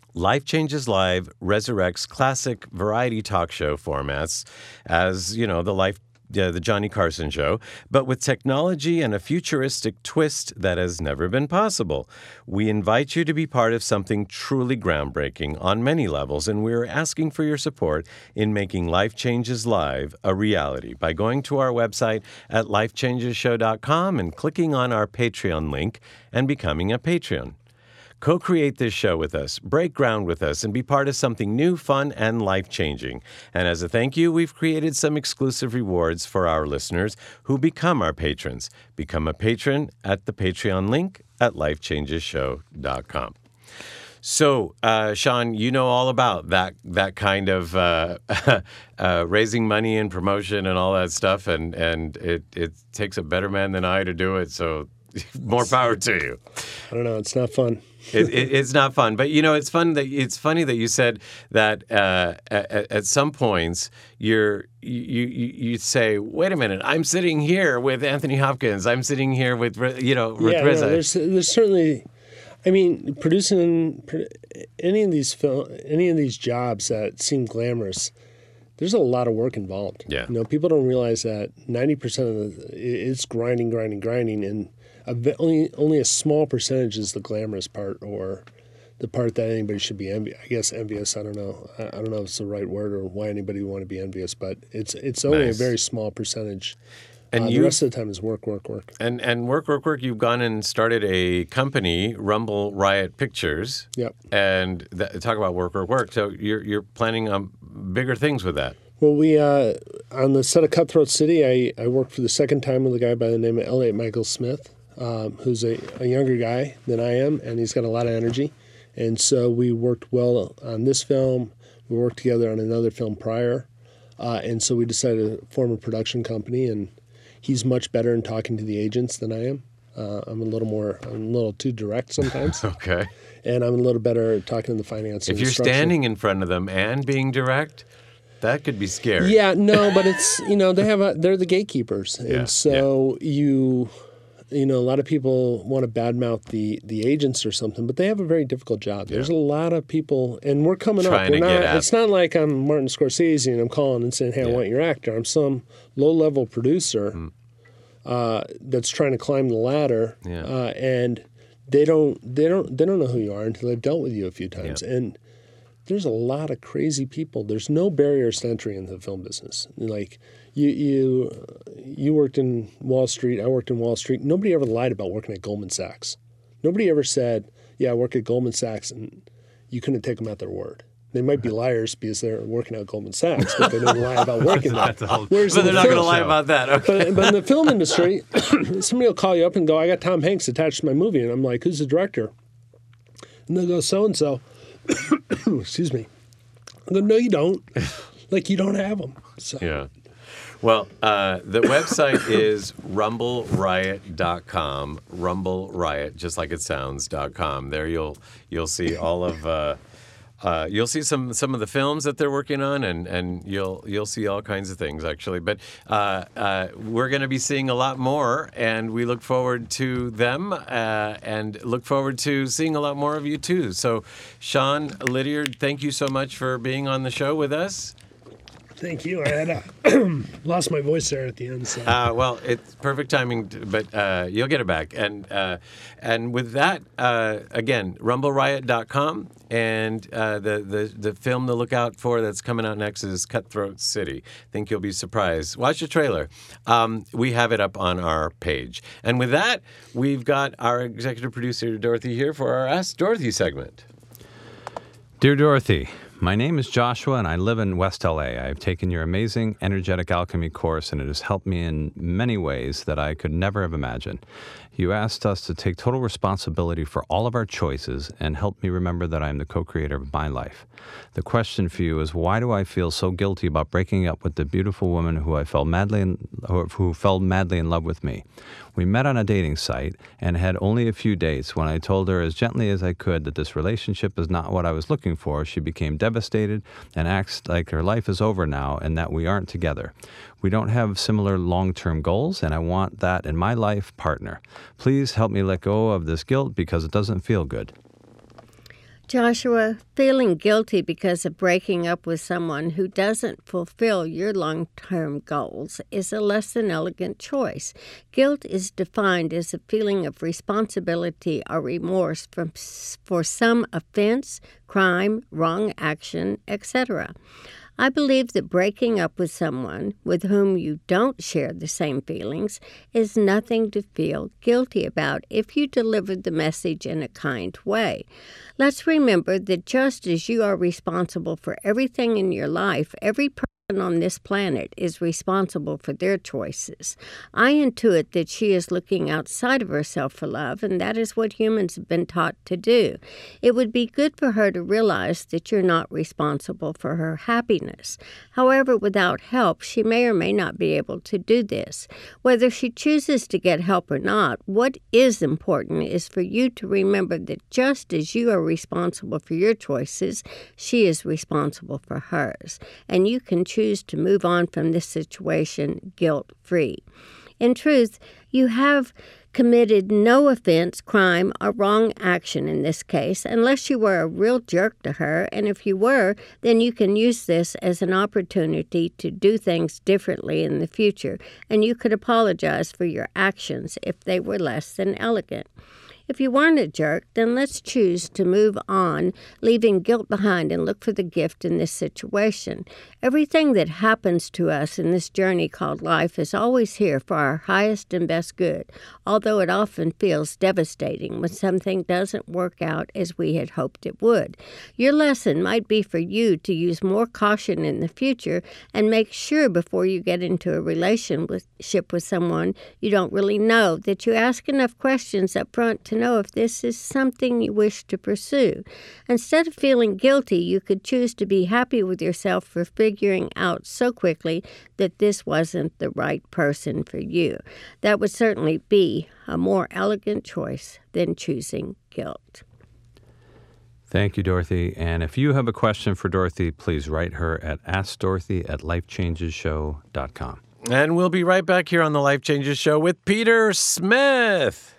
Life Changes Live resurrects classic variety talk show formats as, the Johnny Carson show, but with technology and a futuristic twist that has never been possible. We invite you to be part of something truly groundbreaking on many levels, and we're asking for your support in making Life Changes Live a reality by going to our website at lifechangeshow.com and clicking on our Patreon link and becoming a Patreon. Co-create this show with us, break ground with us, and be part of something new, fun, and life-changing. And as a thank you, we've created some exclusive rewards for our listeners who become our patrons. Become a patron at the Patreon link at lifechangeshow.com. So, Sean, you know all about that kind of raising money and promotion and all that stuff, and it takes a better man than I to do it, so more power to you. I don't know. It's not fun. It's not fun, but it's funny that you said that at some points you say, wait a minute, I'm sitting here with Anthony Hopkins, I'm sitting here with with Reza. No, there's certainly, I mean, producing any of these jobs that seem glamorous, there's a lot of work involved. Yeah, people don't realize that 90% of it's grinding, and only a small percentage is the glamorous part, or the part that anybody should be envious. I don't know. I don't know if it's the right word or why anybody would want to be envious, but it's only nice. A very small percentage. And the rest of the time is work. And work. You've gone and started a company, Rumble Riot Pictures. Yep. And talk about work. So you're planning on bigger things with that. Well, we on the set of Cutthroat City, I worked for the second time with a guy by the name of Elliot Michael Smith. Who's a younger guy than I am, and he's got a lot of energy. And so we worked well on this film. We worked together on another film prior. And so we decided to form a production company, and he's much better in talking to the agents than I am. I'm a little too direct sometimes. Okay. And I'm a little better at talking to the finance. If you're standing in front of them and being direct, that could be scary. Yeah, no, but it's, they're the gatekeepers. Yeah, and so a lot of people want to badmouth the agents or something, but they have a very difficult job. Yeah. There's a lot of people, and we're coming up. It's not like I'm Martin Scorsese and I'm calling and saying, hey, I want your actor. I'm some low-level producer that's trying to climb the ladder, and they don't know who you are until they've dealt with you a few times. Yeah. And there's a lot of crazy people. There's no barriers to entry into the film business. Like, You worked in Wall Street. I worked in Wall Street. Nobody ever lied about working at Goldman Sachs. Nobody ever said, I work at Goldman Sachs, and you couldn't take them at their word. They might be liars because they're working at Goldman Sachs, but they don't lie about working there. But they're not going to lie about that. Okay. But in the film industry, somebody will call you up and go, I got Tom Hanks attached to my movie. And I'm like, who's the director? And they'll go, so-and-so. Excuse me. I go, no, you don't. Like, you don't have them. So. Yeah. Well, the website is rumbleriot.com. Rumble Riot, just like it sounds.com. There you'll see all of you'll see some of the films that they're working on, and you'll see all kinds of things actually. But we're going to be seeing a lot more, and we look forward to them, and look forward to seeing a lot more of you too. So, Sean Lydiard, thank you so much for being on the show with us. Thank you. I had lost my voice there at the end. So. Well, it's perfect timing, but you'll get it back. And with that, again, rumbleriot.com, and the film to look out for that's coming out next is Cutthroat City. I think you'll be surprised. Watch the trailer. We have it up on our page. And with that, we've got our executive producer, Dorothy, here for our Ask Dorothy segment. Dear Dorothy, my name is Joshua, and I live in West LA. I have taken your amazing energetic alchemy course, and it has helped me in many ways that I could never have imagined. You asked us to take total responsibility for all of our choices and help me remember that I am the co-creator of my life. The question for you is, why do I feel so guilty about breaking up with the beautiful woman who fell madly in love with me? We met on a dating site and had only a few dates. When I told her as gently as I could that this relationship is not what I was looking for, she became devastated and acts like her life is over now and that we aren't together. We don't have similar long-term goals, and I want that in my life partner. Please help me let go of this guilt because it doesn't feel good. Joshua, feeling guilty because of breaking up with someone who doesn't fulfill your long-term goals is a less than elegant choice. Guilt is defined as a feeling of responsibility or remorse for some offense, crime, wrong action, etc. I believe that breaking up with someone with whom you don't share the same feelings is nothing to feel guilty about if you delivered the message in a kind way. Let's remember that just as you are responsible for everything in your life, every person on this planet is responsible for their choices. I intuit that she is looking outside of herself for love, and that is what humans have been taught to do. It would be good for her to realize that you're not responsible for her happiness. However, without help, she may or may not be able to do this. Whether she chooses to get help or not, what is important is for you to remember that just as you are responsible for your choices, she is responsible for hers, and you can choose to move on from this situation guilt-free. In truth, you have committed no offense, crime, or wrong action in this case, unless you were a real jerk to her, and if you were, then you can use this as an opportunity to do things differently in the future, and you could apologize for your actions if they were less than elegant. If you weren't a jerk, then let's choose to move on, leaving guilt behind, and look for the gift in this situation. Everything that happens to us in this journey called life is always here for our highest and best good, although it often feels devastating when something doesn't work out as we had hoped it would. Your lesson might be for you to use more caution in the future and make sure before you get into a relationship with someone you don't really know that you ask enough questions up front to know if this is something you wish to pursue. Instead of feeling guilty, you could choose to be happy with yourself for figuring out so quickly that this wasn't the right person for you. That would certainly be a more elegant choice than choosing guilt. Thank you, Dorothy. And if you have a question for Dorothy, please write her at AskDorothy@LifeChangesShow.com. And we'll be right back here on the Life Changes Show with Peter Smith.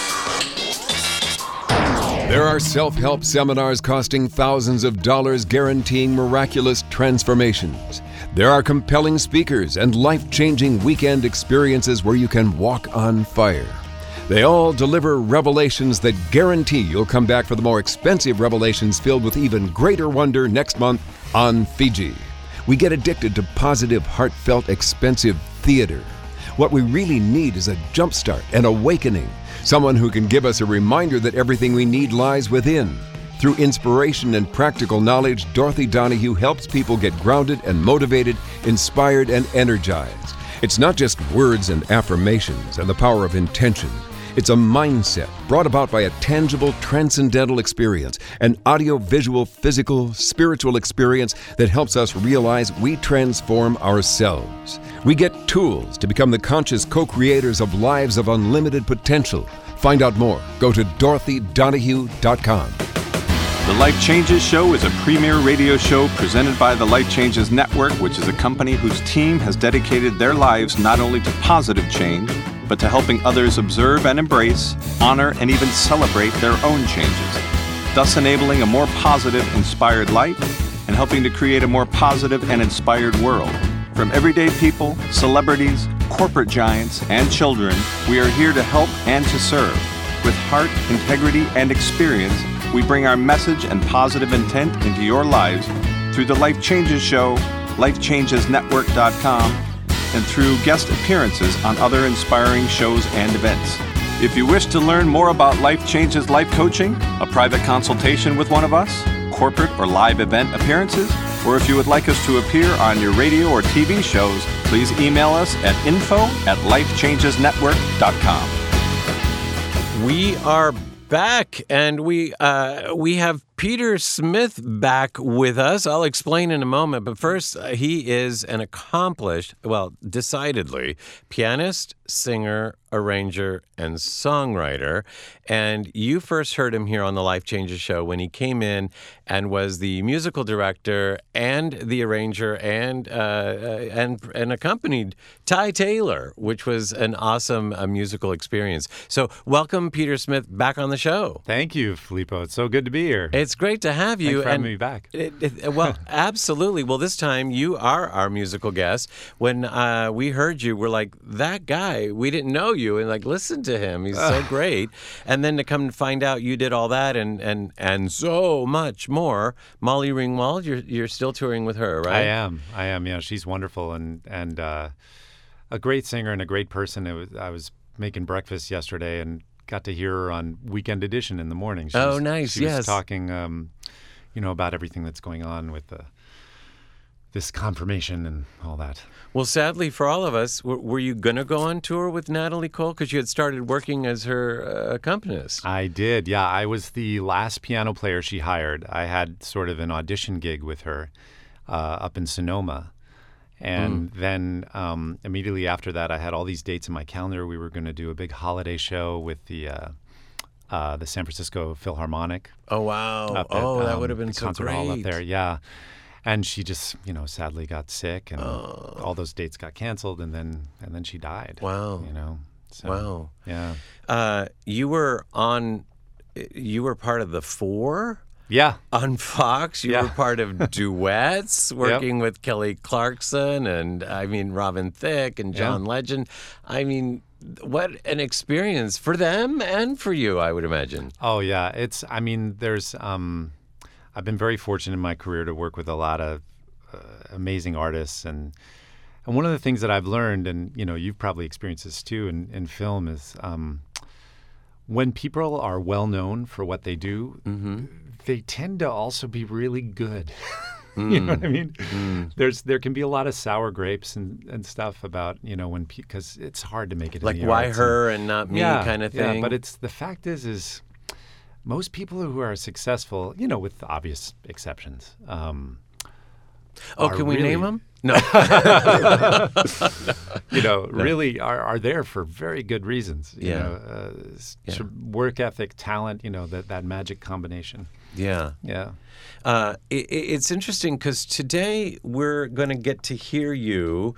There are self-help seminars costing thousands of dollars guaranteeing miraculous transformations. There are compelling speakers and life-changing weekend experiences where you can walk on fire. They all deliver revelations that guarantee you'll come back for the more expensive revelations filled with even greater wonder next month on Fiji. We get addicted to positive, heartfelt, expensive theater. What we really need is a jumpstart, an awakening. Someone who can give us a reminder that everything we need lies within. Through inspiration and practical knowledge, Dorothy Donahue helps people get grounded and motivated, inspired and energized. It's not just words and affirmations and the power of intention. It's a mindset brought about by a tangible, transcendental experience, an audio-visual, physical, spiritual experience that helps us realize we transform ourselves. We get tools to become the conscious co-creators of lives of unlimited potential. Find out more. Go to DorothyDonahue.com. The Life Changes Show is a premier radio show presented by the Life Changes Network, which is a company whose team has dedicated their lives not only to positive change, but to helping others observe and embrace, honor, and even celebrate their own changes, thus enabling a more positive, inspired life and helping to create a more positive and inspired world. From everyday people, celebrities, corporate giants, and children, we are here to help and to serve. With heart, integrity, and experience, we bring our message and positive intent into your lives through the Life Changes Show, LifeChangesNetwork.com, and through guest appearances on other inspiring shows and events. If you wish to learn more about Life Changes Life Coaching, a private consultation with one of us, corporate or live event appearances, or if you would like us to appear on your radio or TV shows, please email us at info@lifechangesnetwork.com. We are back, and we have Peter Smith back with us. I'll explain in a moment, but first, he is an accomplished, well, decidedly, pianist, singer, arranger, and songwriter. And you first heard him here on the Life Changes Show when he came in and was the musical director and the arranger and accompanied Ty Taylor, which was an awesome musical experience. So welcome, Peter Smith, back on the show. Thank you, Filippo. It's so good to be here. it's great to have you. Thanks for having me back. Well, absolutely. Well, this time you are our musical guest. When we heard you, we're like, that guy, we didn't know you, and like, listen to him. He's so great. And then to come and find out you did all that and so much more. Molly Ringwald, you're still touring with her, right? I am. Yeah, she's wonderful and a great singer and a great person. I was making breakfast yesterday and got to hear her on Weekend Edition in the morning. Nice. She was talking, about everything that's going on with this confirmation and all that. Well, sadly for all of us, were you going to go on tour with Natalie Cole? Because you had started working as her accompanist. I did, yeah. I was the last piano player she hired. I had sort of an audition gig with her up in Sonoma. And then immediately after that, I had all these dates in my calendar. We were going to do a big holiday show with the San Francisco Philharmonic. Oh, wow. That would have been so concert great. hall up there, yeah. And she just, sadly got sick, and all those dates got canceled, and then she died. Wow. So, wow. Yeah. You were part of the Four? Yeah. On Fox, you were part of duets, working with Kelly Clarkson and, Robin Thicke and John Legend. What an experience for them and for you, I would imagine. Oh, yeah. There's, I've been very fortunate in my career to work with a lot of amazing artists. And one of the things that I've learned, and, you've probably experienced this too in film, is when people are well known for what they do, they tend to also be really good. You know what I mean? There can be a lot of sour grapes and stuff about, because it's hard to make it like in the why arts her and not me kind of thing. Yeah, but the fact is most people who are successful, with obvious exceptions. Can we name them? No. Really are there for very good reasons. Work ethic, talent, that magic combination. Yeah. Yeah. It's interesting because today we're going to get to hear you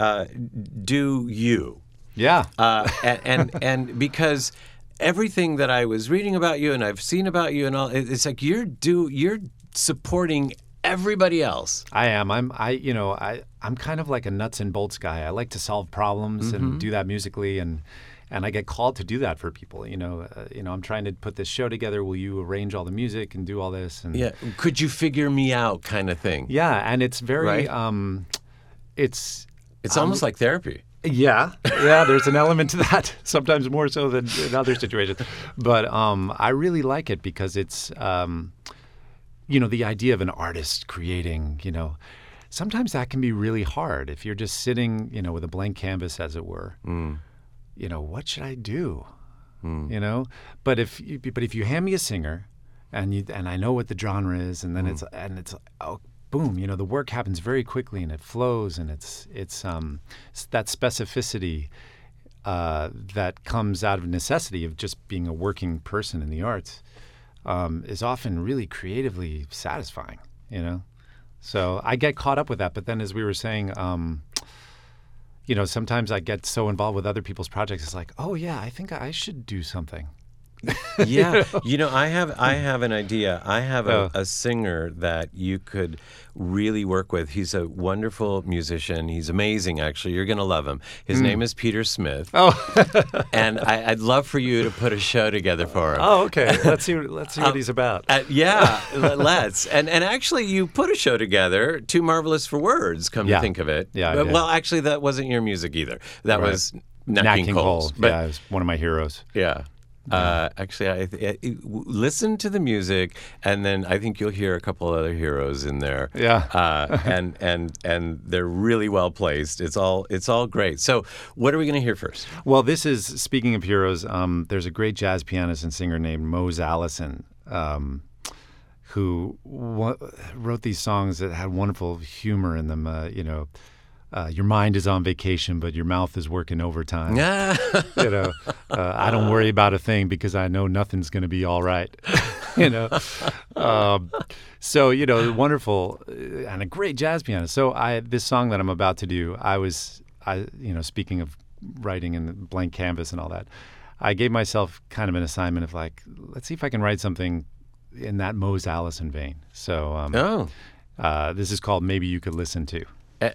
do you. Yeah. And because everything that I was reading about you and I've seen about you and all, it's like you're supporting everybody else. I am. I'm kind of like a nuts and bolts guy. I like to solve problems and do that musically, and I get called to do that for people. I'm trying to put this show together. Will you arrange all the music and do all this? And could you figure me out, kind of thing. Yeah, and it's very it's almost like therapy. Yeah, there's an element to that, sometimes more so than in other situations. But I really like it because it's the idea of an artist creating, sometimes that can be really hard if you're just sitting, with a blank canvas, as it were. What should I do? But if you hand me a singer, and I know what the genre is, and then it's boom, the work happens very quickly and it flows, and it's that specificity that comes out of necessity of just being a working person in the arts. Is often really creatively satisfying, So I get caught up with that. But then, as we were saying, sometimes I get so involved with other people's projects. It's like, oh yeah, I think I should do something. Yeah, I have an idea. I have a singer that you could really work with. He's a wonderful musician. He's amazing, actually. You're going to love him. His name is Peter Smith. Oh, and I'd love for you to put a show together for him. Oh, okay. Let's see what he's about. Let's. And actually, you put a show together. Too Marvelous for Words. Come to think of it. Yeah. Well, actually, that wasn't your music either. That was Nat King Cole's. Yeah, it was one of my heroes. Yeah. Actually, I listen to the music, and then I think you'll hear a couple other heroes in there. Yeah, and they're really well placed. It's all great. So, what are we going to hear first? Well, this is, speaking of heroes. There's a great jazz pianist and singer named Mose Allison, who wrote these songs that had wonderful humor in them. Your mind is on vacation, but your mouth is working overtime. I don't worry about a thing because I know nothing's going to be all right. So wonderful and a great jazz pianist. So this song that I'm about to do, speaking of writing in the blank canvas and all that, I gave myself kind of an assignment of like, let's see if I can write something in that Mose Allison vein. So this is called Maybe You Could Listen To.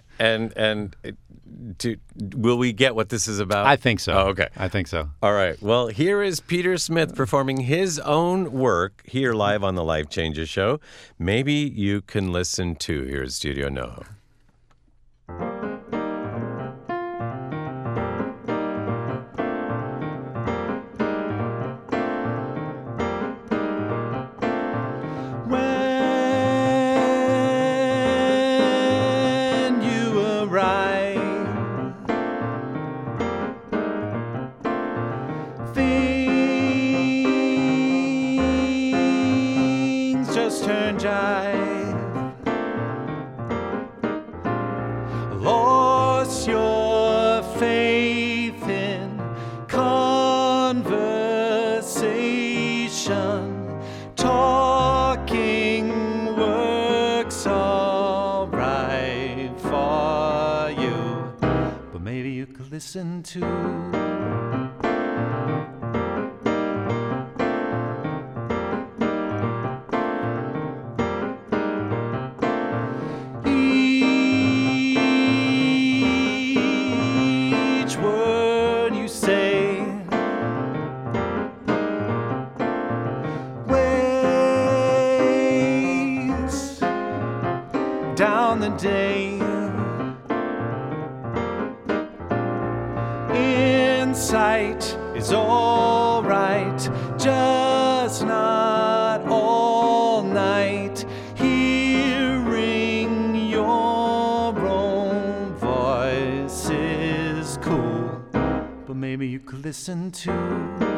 Will we get what this is about? I think so. Oh, okay. I think so. All right. Well, here is Peter Smith performing his own work here live on the Life Changes Show. Maybe You Can Listen To. Here's Studio NoHo. Lost your faith in conversation. Talking works all right for you, but maybe you could listen to. Down the day, insight is all right, just not all night. Hearing your own voice is cool, but maybe you could listen to.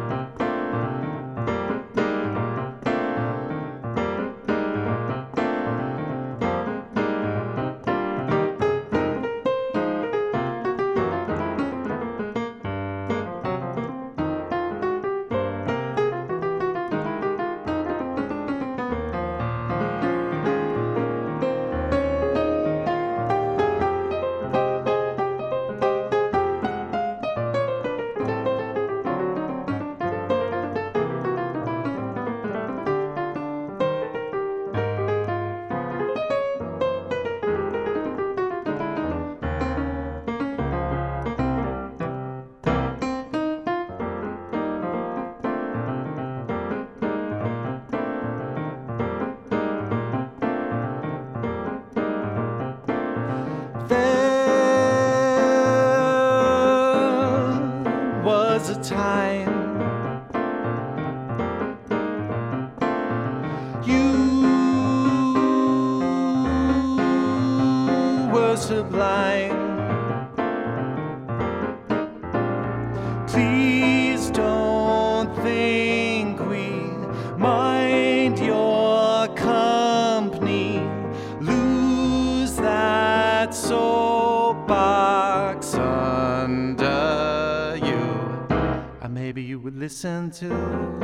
Was a time you were sublime. Please don't think we mind your company. Lose that soapbox under you. Maybe you would listen to.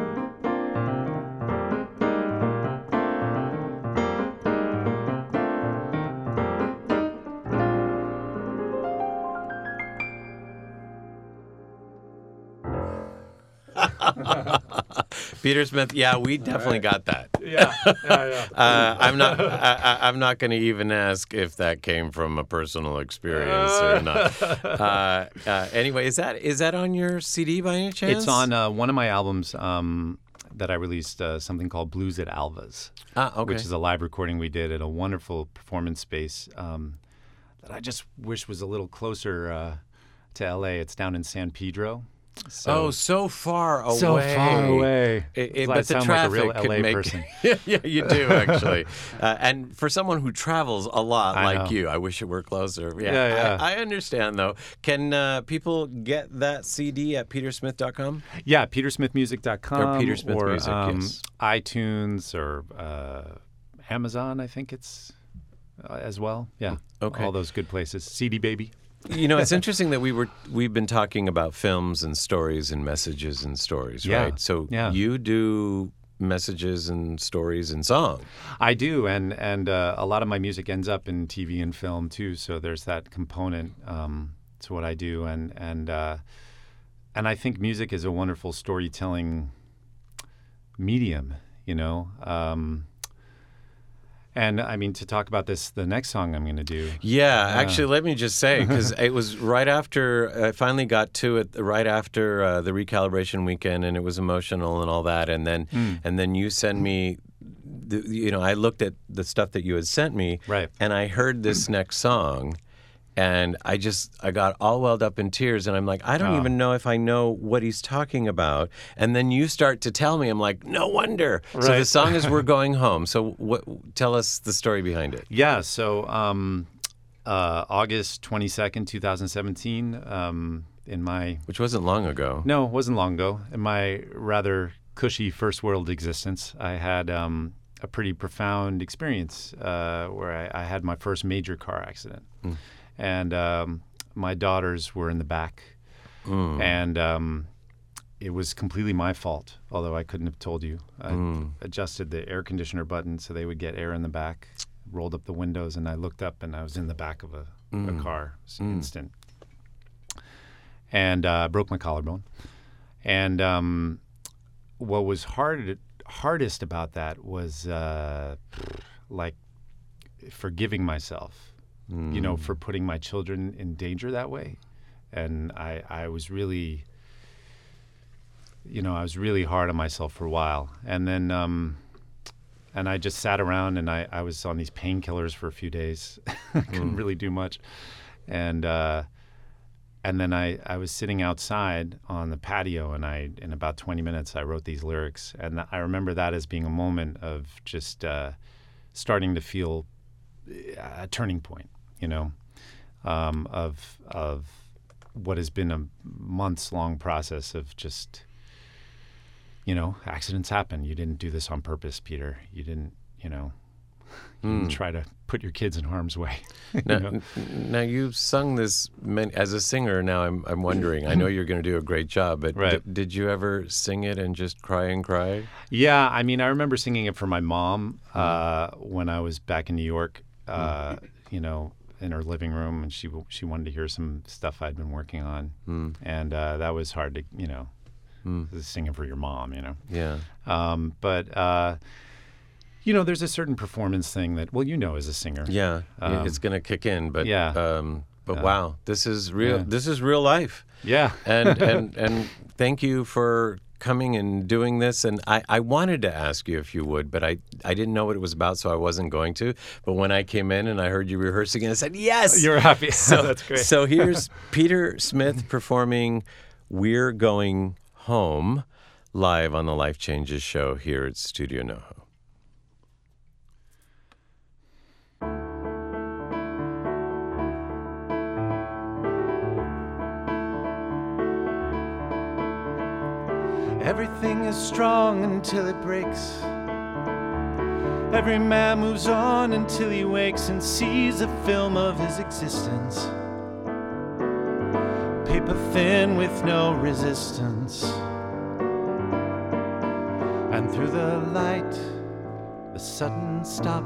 Peter Smith, yeah, we definitely got that. Yeah. I'm not going to even ask if that came from a personal experience or not. Anyway, is that on your CD by any chance? It's on one of my albums that I released, something called Blues at Alva's, okay. which is a live recording we did at a wonderful performance space that I just wish was a little closer to L.A. It's down in San Pedro. So far away. So far away. But the traffic like a real LA can make person. Yeah, you do actually. And for someone who travels a lot like know. you, I wish it were closer. Yeah. I understand though. Can people get that CD at petersmith.com? Yeah, petersmithmusic.com or Peter Smith Music, yes. iTunes or Amazon, I think it's as well. Yeah. Okay. All those good places. CD Baby. You know, it's interesting that we've been talking about films and stories and messages and stories, right? So you do messages and stories and song. I do, and a lot of my music ends up in TV and film too. So there's that component to what I do, and I think music is a wonderful storytelling medium. you know. And I mean, to talk about this, the next song I'm going to do. Yeah, actually, let me just say, because it was right after, I finally got to it right after the recalibration weekend, and it was emotional and all that. And then you sent me, I looked at the stuff that you had sent me, right, and I heard this next song. And I got all welled up in tears, and I'm like, I don't even know if I know what he's talking about. And then you start to tell me, I'm like, no wonder. Right. So the song is "We're Going Home." So tell us the story behind it. Yeah. So August 22nd, 2017, in my... Which wasn't long ago. No, it wasn't long ago. In my rather cushy first world existence, I had a pretty profound experience where I had my first major car accident. Mm. And my daughters were in the back, and it was completely my fault, although I couldn't have told you. I adjusted the air conditioner button so they would get air in the back, rolled up the windows, and I looked up, and I was in the back of a car. It was instant. And I broke my collarbone. And what was hardest about that was like forgiving myself. You know, for putting my children in danger that way. And I was really, I was really hard on myself for a while. And then, and I just sat around, and I was on these painkillers for a few days. I couldn't really do much. And then I was sitting outside on the patio, and in about 20 minutes, I wrote these lyrics. And I remember that as being a moment of just starting to feel a turning point. Of what has been a months-long process of just, accidents happen. You didn't do this on purpose, Peter. You didn't, you didn't try to put your kids in harm's way. Now you've sung this as a singer. Now I'm wondering. I know you're going to do a great job, but right. Did you ever sing it and just cry and cry? Yeah, I mean, I remember singing it for my mom when I was back in New York. In her living room, and she wanted to hear some stuff I'd been working on, and that was hard to singing for your mom, Yeah. But there's a certain performance thing that as a singer, yeah, it's gonna kick in, but yeah. But wow, this is real. Yeah. This is real life. Yeah. and thank you for coming and doing this. And I wanted to ask you if you would, but I didn't know what it was about, so I wasn't going to. But when I came in and I heard you rehearsing, I said, yes! You're happy. So that's great. So here's Peter Smith performing "We're Going Home" live on the Life Changes show here at Studio NoHo. Everything is strong until it breaks. Every man moves on until he wakes and sees a film of his existence. Paper thin with no resistance. And through the light, the sudden stop.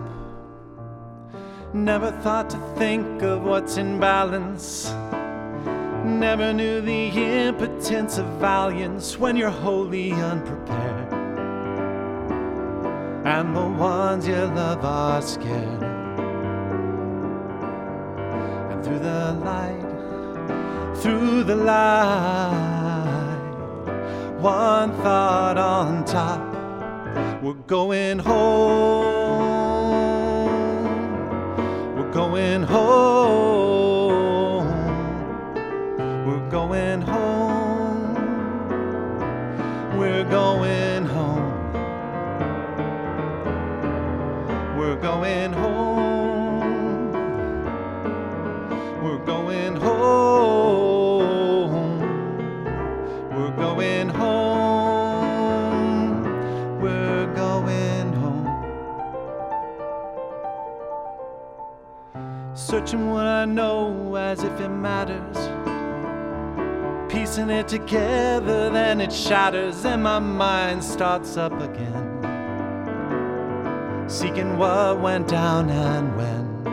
Never thought to think of what's in balance. Never knew the impotence of valiance when you're wholly unprepared, and the ones you love are scared. And through the light, one thought on top: we're going home. We're going home. Going home, we're going home, we're going home, we're going home, we're going home, we're going home. Searching what I know as if it matters. Piecing it together, then it shatters, and my mind starts up again, seeking what went down and when.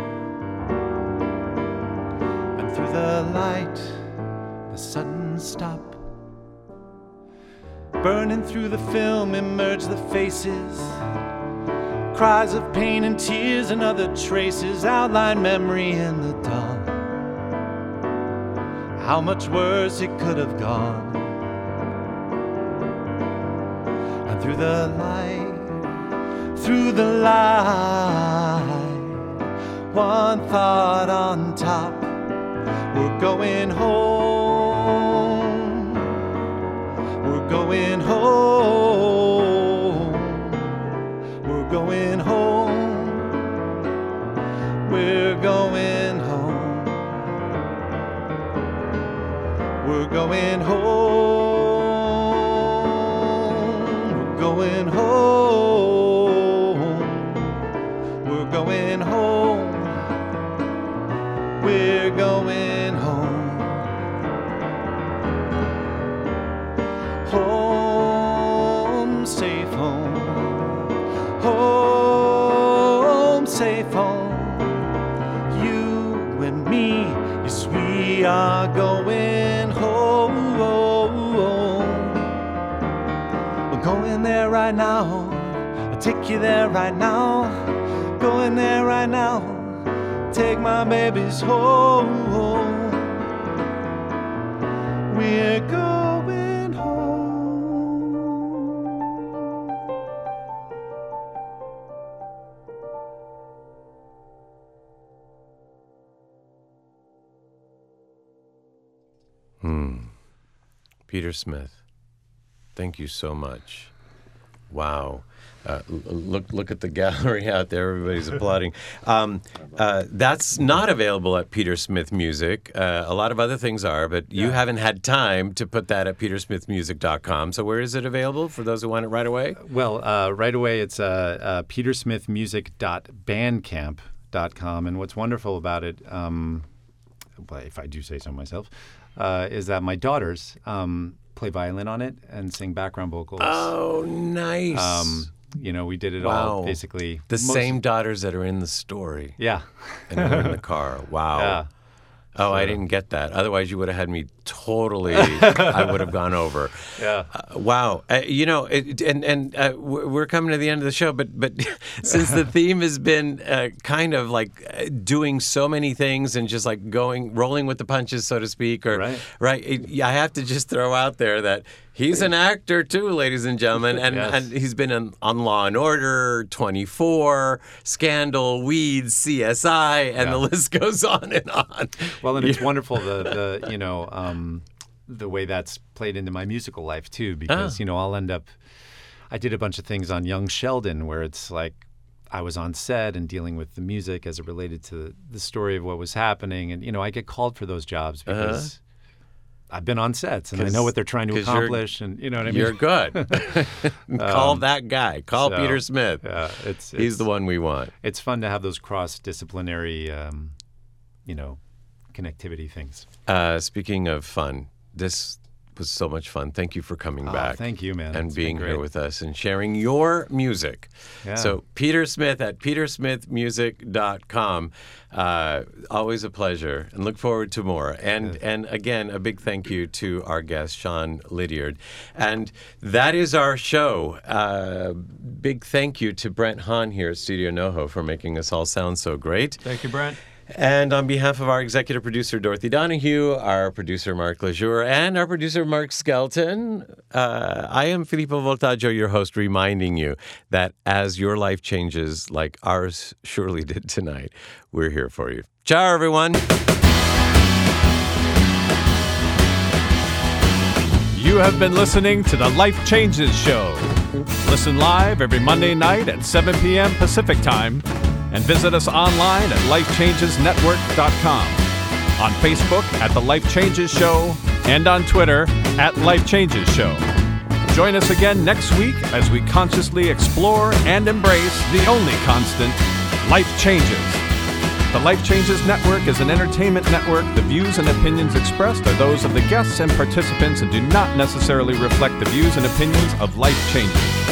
And through the light, the sudden stop. Burning through the film, emerge the faces. Cries of pain and tears and other traces outline memory in the dawn. How much worse it could have gone. And through the light, one thought on top. We're going home. We're going home. We're going home. We're going home. We're going home. We're going home. We're going home. We're going home. Home, safe home. Home, safe home. You and me, yes, we are going home. We're going there right now. I'll take you there right now. Going there right now. Take my babies home. We're going home. Peter Smith, thank you so much. Wow. Look at the gallery out there. Everybody's applauding. That's not available at Peter Smith Music. A lot of other things are, but you haven't had time to put that at petersmithmusic.com. So where is it available for those who want it right away? Well, right away it's petersmithmusic.bandcamp.com. And what's wonderful about it, if I do say so myself, is that my daughters play violin on it and sing background vocals. Oh, nice. We did it all basically. The same daughters that are in the story. Yeah. And are in the car. Wow. Yeah. Oh, I didn't get that. Otherwise, you would have had me totally, I would have gone over. Yeah. Wow. We're coming to the end of the show, but since the theme has been kind of like doing so many things and just like rolling with the punches, so to speak, I have to just throw out there that he's an actor too, ladies and gentlemen, and he's been on Law and Order, 24, Scandal, Weeds, CSI, and the list goes on and on. Well, and it's wonderful the way that's played into my musical life too, because I'll end up. I did a bunch of things on Young Sheldon where it's like I was on set and dealing with the music as it related to the story of what was happening, and I get called for those jobs because. I've been on sets, and I know what they're trying to accomplish, and you know what I mean? You're good. Call that guy. Call Peter Smith. Yeah, he's the one we want. It's fun to have those cross-disciplinary, connectivity things. Speaking of fun, this was so much fun. Thank you for coming back. Thank you, man. And being here with us and sharing your music. Yeah. So Peter Smith at petersmithmusic.com. Always a pleasure, and look forward to more. And again, a big thank you to our guest, Sean Lydiard. And that is our show. Big thank you to Brent Hahn here at Studio NoHo for making us all sound so great. Thank you, Brent. And on behalf of our executive producer, Dorothy Donahue, our producer, Mark Lejour, and our producer, Mark Skelton, I am Filippo Voltaggio, your host, reminding you that as your life changes like ours surely did tonight, we're here for you. Ciao, everyone. You have been listening to the Life Changes Show. Listen live every Monday night at 7 p.m. Pacific Time. And visit us online at lifechangesnetwork.com, on Facebook at The Life Changes Show, and on Twitter at Life Changes Show. Join us again next week as we consciously explore and embrace the only constant, life changes. The Life Changes Network is an entertainment network. The views and opinions expressed are those of the guests and participants and do not necessarily reflect the views and opinions of Life Changes.